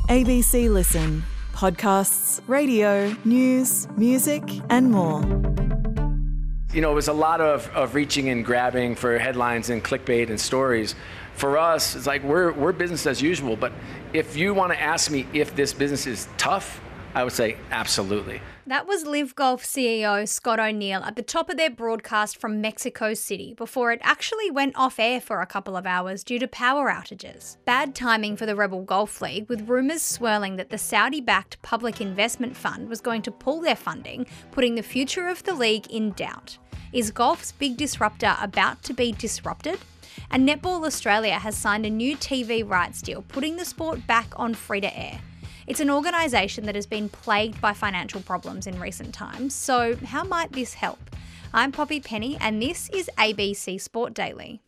ABC Listen. Podcasts, radio, news, music, and more. You know, it was a lot of reaching and grabbing for headlines and clickbait and stories. For us, it's like we're business as usual. But if you want to ask me if this business is tough, I would say absolutely. That was Live Golf CEO Scott O'Neill at the top of their broadcast from Mexico City before it actually went off air for a couple of hours due to power outages. Bad timing for the Rebel Golf League, with rumours swirling that the Saudi-backed public investment fund was going to pull their funding, putting the future of the league in doubt. Is golf's big disruptor about to be disrupted? And Netball Australia has signed a new TV rights deal, putting the sport back on free-to-air. It's an organisation that has been plagued by financial problems in recent times, so how might this help? I'm Poppy Penny and this is ABC Sport Daily.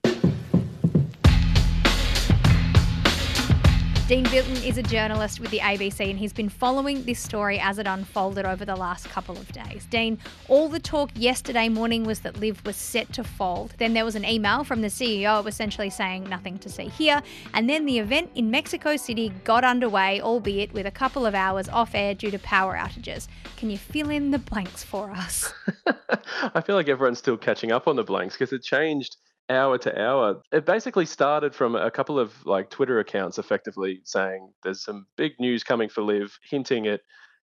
Dean Bilton is a journalist with the ABC and he's been following this story as it unfolded over the last couple of days. Dean, all the talk yesterday morning was that Liv was set to fold. Then there was an email from the CEO essentially saying nothing to see here. And then the event in Mexico City got underway, albeit with a couple of hours off air due to power outages. Can you fill in the blanks for us? I feel like everyone's still catching up on the blanks because it changed hour to hour. It basically started from a couple of Twitter accounts effectively saying there's some big news coming for Liv, hinting at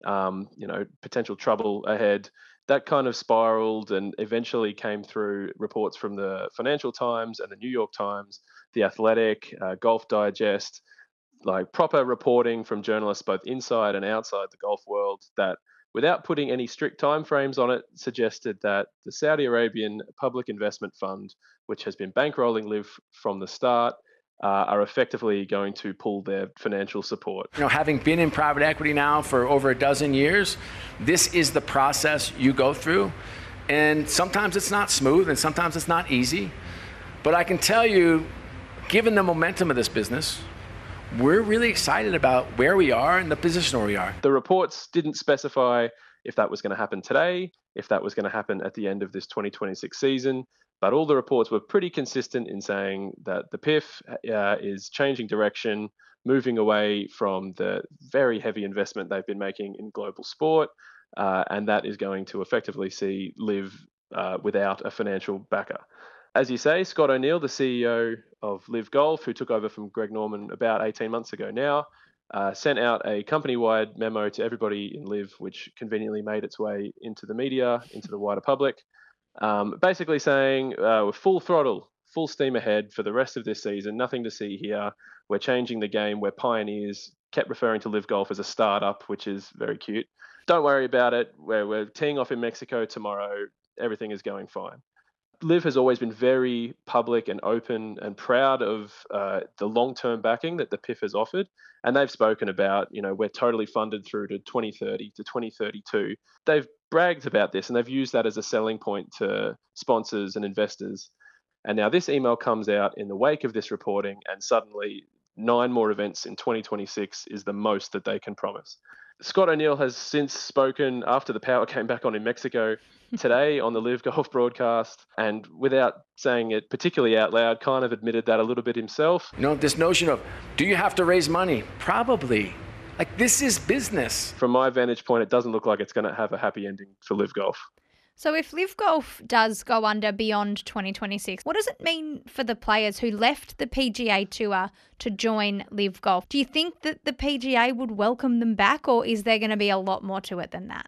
potential trouble ahead. That kind of spiraled and eventually came through reports from the Financial Times and the New York Times, The Athletic, Golf Digest, proper reporting from journalists both inside and outside the golf world that, without putting any strict timeframes on it, suggested that the Saudi Arabian Public Investment Fund, which has been bankrolling Liv from the start, are effectively going to pull their financial support. You know, having been in private equity now for over a dozen years, this is the process you go through. And sometimes it's not smooth and sometimes it's not easy. But I can tell you, given the momentum of this business, we're really excited about where we are and the position where we are. The reports didn't specify if that was going to happen today, if that was going to happen at the end of this 2026 season, but all the reports were pretty consistent in saying that the PIF is changing direction, moving away from the very heavy investment they've been making in global sport, and that is going to effectively see Liv without a financial backer. As you say, Scott O'Neill, the CEO of Liv Golf, who took over from Greg Norman about 18 months ago now, sent out a company-wide memo to everybody in Liv, which conveniently made its way into the media, into the wider public, basically saying we're full throttle, full steam ahead for the rest of this season, nothing to see here. We're changing the game, we're pioneers, kept referring to Liv Golf as a startup, which is very cute. Don't worry about it, we're teeing off in Mexico tomorrow, everything is going fine. Liv has always been very public and open and proud of the long-term backing that the PIF has offered. And they've spoken about, we're totally funded through to 2030 to 2032. They've bragged about this and they've used that as a selling point to sponsors and investors. And now this email comes out in the wake of this reporting and suddenly 9 more events in 2026 is the most that they can promise. Scott O'Neill has since spoken after the power came back on in Mexico today on the Liv Golf broadcast, and without saying it particularly out loud, kind of admitted that a little bit himself. This notion of, do you have to raise money? Probably. This is business. From my vantage point, it doesn't look like it's going to have a happy ending for Liv Golf. So if Liv Golf does go under beyond 2026, what does it mean for the players who left the PGA Tour to join Liv Golf? Do you think that the PGA would welcome them back, or is there going to be a lot more to it than that?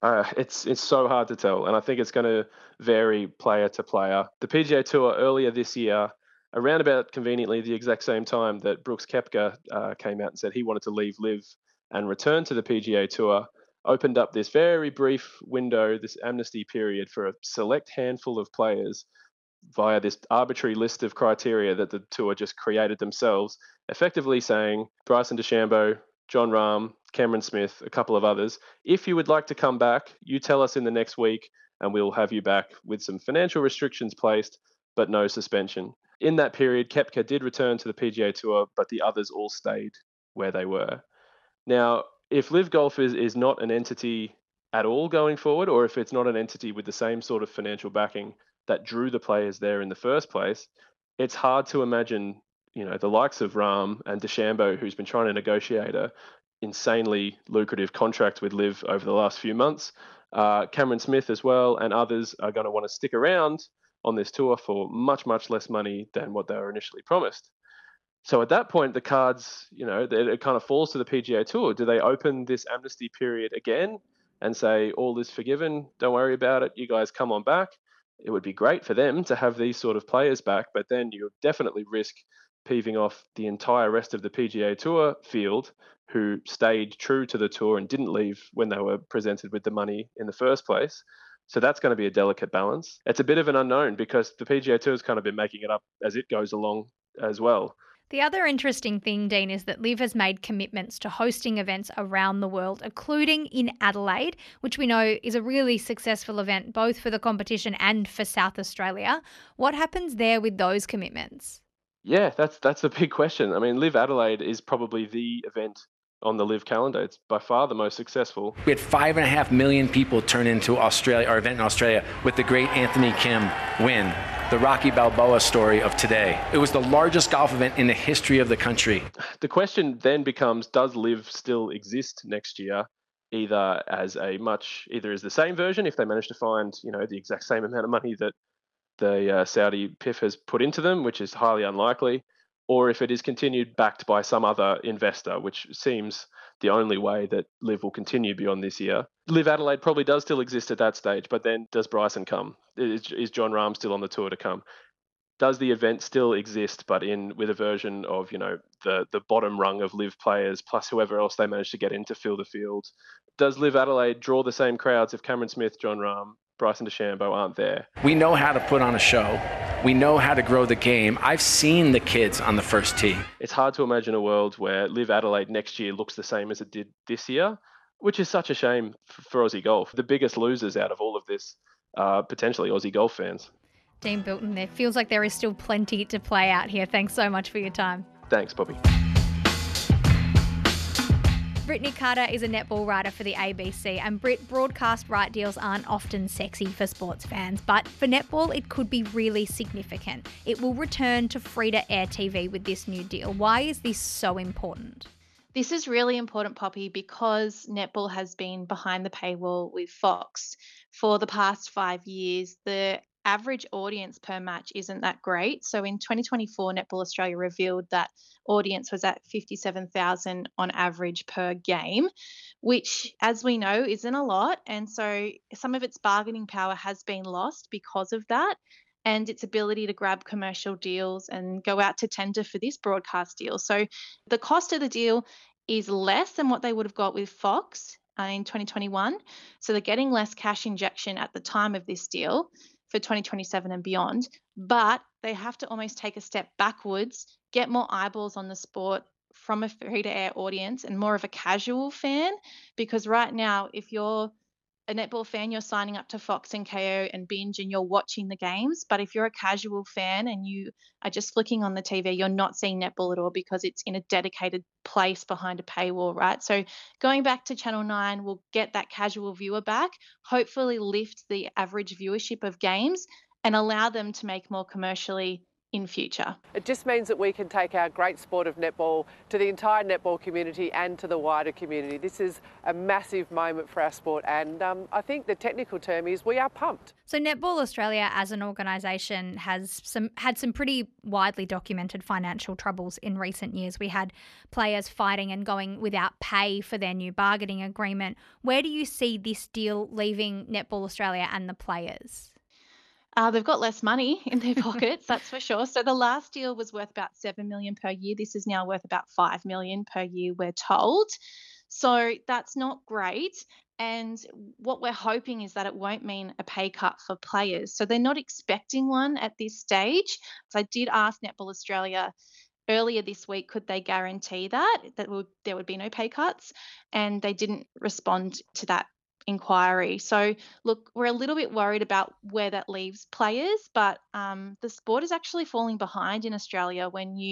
It's so hard to tell, and I think it's going to vary player to player. The PGA Tour earlier this year, around about conveniently the exact same time that Brooks Koepka came out and said he wanted to leave Liv and return to the PGA Tour, opened up this very brief window, this amnesty period for a select handful of players via this arbitrary list of criteria that the tour just created themselves, effectively saying Bryson DeChambeau, Jon Rahm, Cameron Smith, a couple of others, if you would like to come back, you tell us in the next week and we'll have you back with some financial restrictions placed, but no suspension. In that period, Koepka did return to the PGA Tour, but the others all stayed where they were. Now, if Liv Golf is not an entity at all going forward, or if it's not an entity with the same sort of financial backing that drew the players there in the first place, it's hard to imagine, the likes of Rahm and DeChambeau, who's been trying to negotiate a insanely lucrative contract with Liv over the last few months. Cameron Smith as well and others are going to want to stick around on this tour for much, much less money than what they were initially promised. So at that point, the cards, it kind of falls to the PGA Tour. Do they open this amnesty period again and say, all is forgiven, don't worry about it, you guys come on back? It would be great for them to have these sort of players back, but then you definitely risk peeving off the entire rest of the PGA Tour field who stayed true to the tour and didn't leave when they were presented with the money in the first place. So that's going to be a delicate balance. It's a bit of an unknown because the PGA Tour has kind of been making it up as it goes along as well. The other interesting thing, Dean, is that Liv has made commitments to hosting events around the world, including in Adelaide, which we know is a really successful event both for the competition and for South Australia. What happens there with those commitments? Yeah, that's a big question. I mean, Liv Adelaide is probably the event on the Liv calendar. It's by far the most successful. We had 5.5 million people turn into Australia, our event in Australia, with the great Anthony Kim win, the Rocky Balboa story of today. It was the largest golf event in the history of the country. The question then becomes, does Liv still exist next year? Either as the same version, if they manage to find, the exact same amount of money that the Saudi PIF has put into them, which is highly unlikely, or if it is continued backed by some other investor, which seems the only way that Liv will continue beyond this year. Liv Adelaide probably does still exist at that stage, but then does Bryson come? Is Jon Rahm still on the tour to come? Does the event still exist, but with a version of, the bottom rung of Liv players plus whoever else they manage to get in to fill the field? Does Liv Adelaide draw the same crowds if Cameron Smith, Jon Rahm, Bryson DeChambeau aren't there? We know how to put on a show. We know how to grow the game. I've seen the kids on the first tee. It's hard to imagine a world where Liv Adelaide next year looks the same as it did this year, which is such a shame for Aussie golf. The biggest losers out of all of this are potentially Aussie golf fans. Dean Bilton, there feels like there is still plenty to play out here. Thanks so much for your time. Thanks, Poppy. Brittany Carter is a netball writer for the ABC, and broadcast right deals aren't often sexy for sports fans, but for netball it could be really significant. It will return to free-to-air TV with this new deal. Why is this so important? This is really important, Poppy, because netball has been behind the paywall with Fox for the past 5 years. The average audience per match isn't that great. So in 2024, Netball Australia revealed that audience was at 57,000 on average per game, which, as we know, isn't a lot. And so some of its bargaining power has been lost because of that, and its ability to grab commercial deals and go out to tender for this broadcast deal. So the cost of the deal is less than what they would have got with Fox in 2021. So they're getting less cash injection at the time of this deal for 2027 and beyond, but they have to almost take a step backwards, get more eyeballs on the sport from a free-to-air audience and more of a casual fan, because right now, if you're a netball fan, you're signing up to Fox and KO and Binge and you're watching the games. But if you're a casual fan and you are just flicking on the TV, you're not seeing netball at all because it's in a dedicated place behind a paywall, right? So going back to Channel 9 will get that casual viewer back, hopefully lift the average viewership of games and allow them to make more commercially in future. It just means that we can take our great sport of netball to the entire netball community and to the wider community. This is a massive moment for our sport, and I think the technical term is we are pumped. So Netball Australia as an organisation has had some pretty widely documented financial troubles in recent years. We had players fighting and going without pay for their new bargaining agreement. Where do you see this deal leaving Netball Australia and the players? They've got less money in their pockets, that's for sure. So the last deal was worth about $7 million per year. This is now worth about $5 million per year, we're told. So that's not great. And what we're hoping is that it won't mean a pay cut for players. So they're not expecting one at this stage. So I did ask Netball Australia earlier this week, could they guarantee that there would be no pay cuts? And they didn't respond to that inquiry. So look, we're a little bit worried about where that leaves players, but the sport is actually falling behind in Australia when you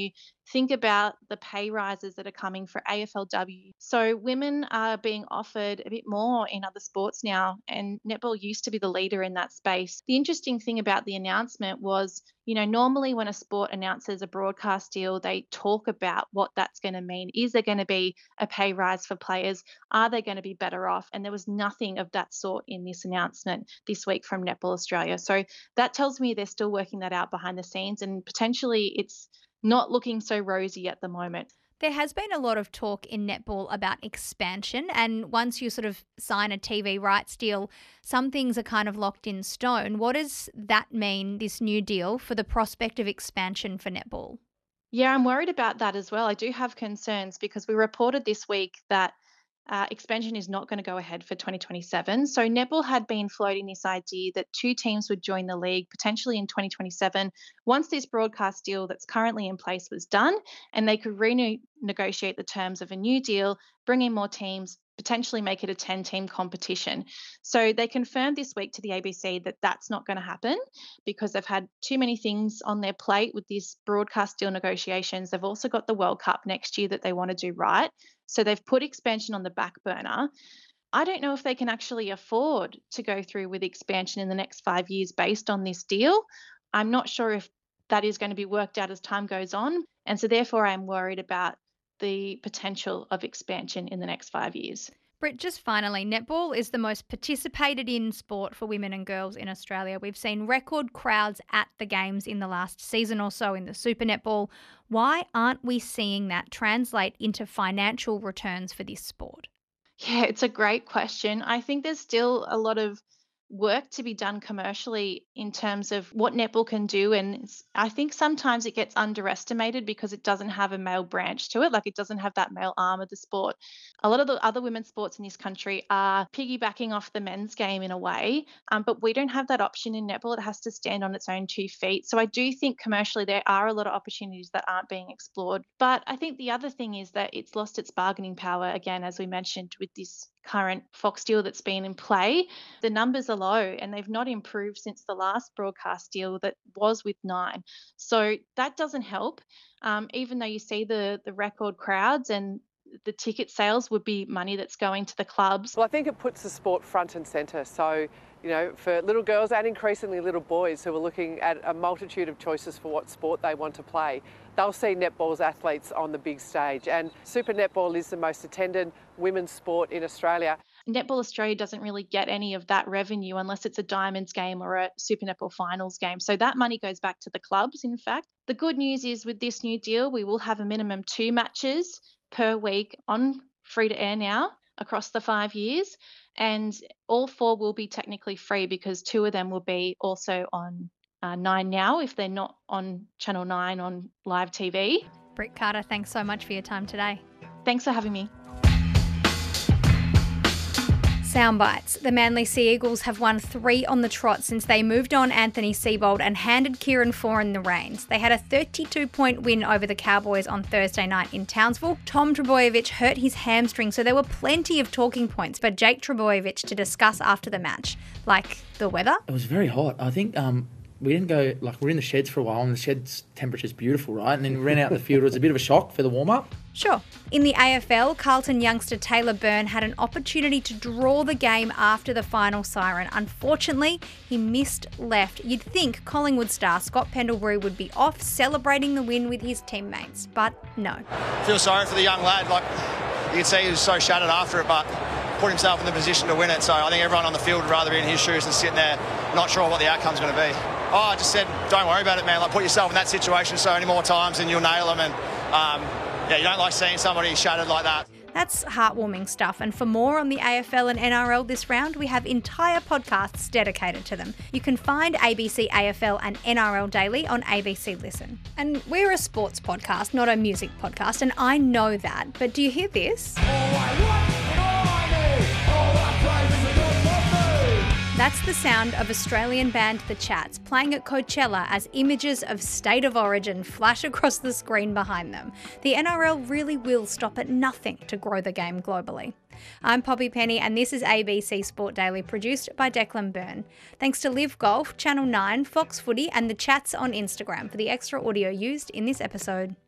think about the pay rises that are coming for AFLW. So women are being offered a bit more in other sports now, and netball used to be the leader in that space. The interesting thing about the announcement was, normally when a sport announces a broadcast deal, they talk about what that's going to mean. Is there going to be a pay rise for players? Are they going to be better off? And there was nothing of that sort in this announcement this week from Netball Australia. So that tells me they're still working that out behind the scenes, and potentially it's not looking so rosy at the moment. There has been a lot of talk in netball about expansion, and once you sort of sign a TV rights deal, some things are kind of locked in stone. What does that mean, this new deal, for the prospect of expansion for netball? Yeah, I'm worried about that as well. I do have concerns because we reported this week that expansion is not going to go ahead for 2027. So netball had been floating this idea that 2 teams would join the league potentially in 2027 once this broadcast deal that's currently in place was done, and they could renegotiate the terms of a new deal, bring in more teams, potentially make it a 10-team competition. So they confirmed this week to the ABC that that's not going to happen because they've had too many things on their plate with these broadcast deal negotiations. They've also got the World Cup next year that they want to do right. So they've put expansion on the back burner. I don't know if they can actually afford to go through with expansion in the next 5 years based on this deal. I'm not sure if that is going to be worked out as time goes on. And so therefore I'm worried about the potential of expansion in the next 5 years. Britt, just finally, netball is the most participated in sport for women and girls in Australia. We've seen record crowds at the games in the last season or so in the Super Netball. Why aren't we seeing that translate into financial returns for this sport? Yeah, it's a great question. I think there's still a lot of work to be done commercially in terms of what netball can do. And I think sometimes it gets underestimated because it doesn't have a male branch to it. Like, it doesn't have that male arm of the sport. A lot of the other women's sports in this country are piggybacking off the men's game in a way, but we don't have that option in netball. It has to stand on its own 2 feet. So I do think commercially there are a lot of opportunities that aren't being explored. But I think the other thing is that it's lost its bargaining power, again, as we mentioned, with this current Fox deal that's been in play. The numbers are low and they've not improved since the last broadcast deal that was with Nine. So that doesn't help. Even though you see the record crowds and the ticket sales would be money that's going to the clubs. Well, I think it puts the sport front and centre. So, for little girls and increasingly little boys who are looking at a multitude of choices for what sport they want to play, they'll see netball's athletes on the big stage. And Super Netball is the most attended women's sport in Australia. Netball Australia doesn't really get any of that revenue unless it's a Diamonds game or a Super Netball Finals game. So that money goes back to the clubs, in fact. The good news is with this new deal, we will have a minimum 2 matches per week on free to air now across the 5 years. And all 4 will be technically free because 2 of them will be also on Nine Now if they're not on Channel 9 on live TV. Britt Carter, thanks so much for your time today. Thanks for having me. Soundbites. The Manly Sea Eagles have won 3 on the trot since they moved on Anthony Seibold and handed Kieran Foran the reins. They had a 32-point win over the Cowboys on Thursday night in Townsville. Tom Trbojevic hurt his hamstring, so there were plenty of talking points for Jake Trbojevic to discuss after the match, like the weather. It was very hot. I think we didn't go, we're in the sheds for a while, and the shed's temperature's beautiful, right? And then we ran out in the field. It was a bit of a shock for the warm-up. Sure. In the AFL, Carlton youngster Taylor Byrne had an opportunity to draw the game after the final siren. Unfortunately, he missed left. You'd think Collingwood star Scott Pendlebury would be off celebrating the win with his teammates, but no. Feel sorry for the young lad. You can see he was so shattered after it, but put himself in the position to win it. So I think everyone on the field would rather be in his shoes than sitting there not sure what the outcome's going to be. I just said, don't worry about it, man. Put yourself in that situation so many more times and you'll nail them. And you don't like seeing somebody shattered like that. That's heartwarming stuff. And for more on the AFL and NRL this round, we have entire podcasts dedicated to them. You can find ABC AFL and NRL Daily on ABC Listen. And we're a sports podcast, not a music podcast, and I know that. But do you hear this? That's the sound of Australian band The Chats playing at Coachella as images of State of Origin flash across the screen behind them. The NRL really will stop at nothing to grow the game globally. I'm Poppy Penny and this is ABC Sport Daily, produced by Declan Byrne. Thanks to Live Golf, Channel 9, Fox Footy and The Chats on Instagram for the extra audio used in this episode.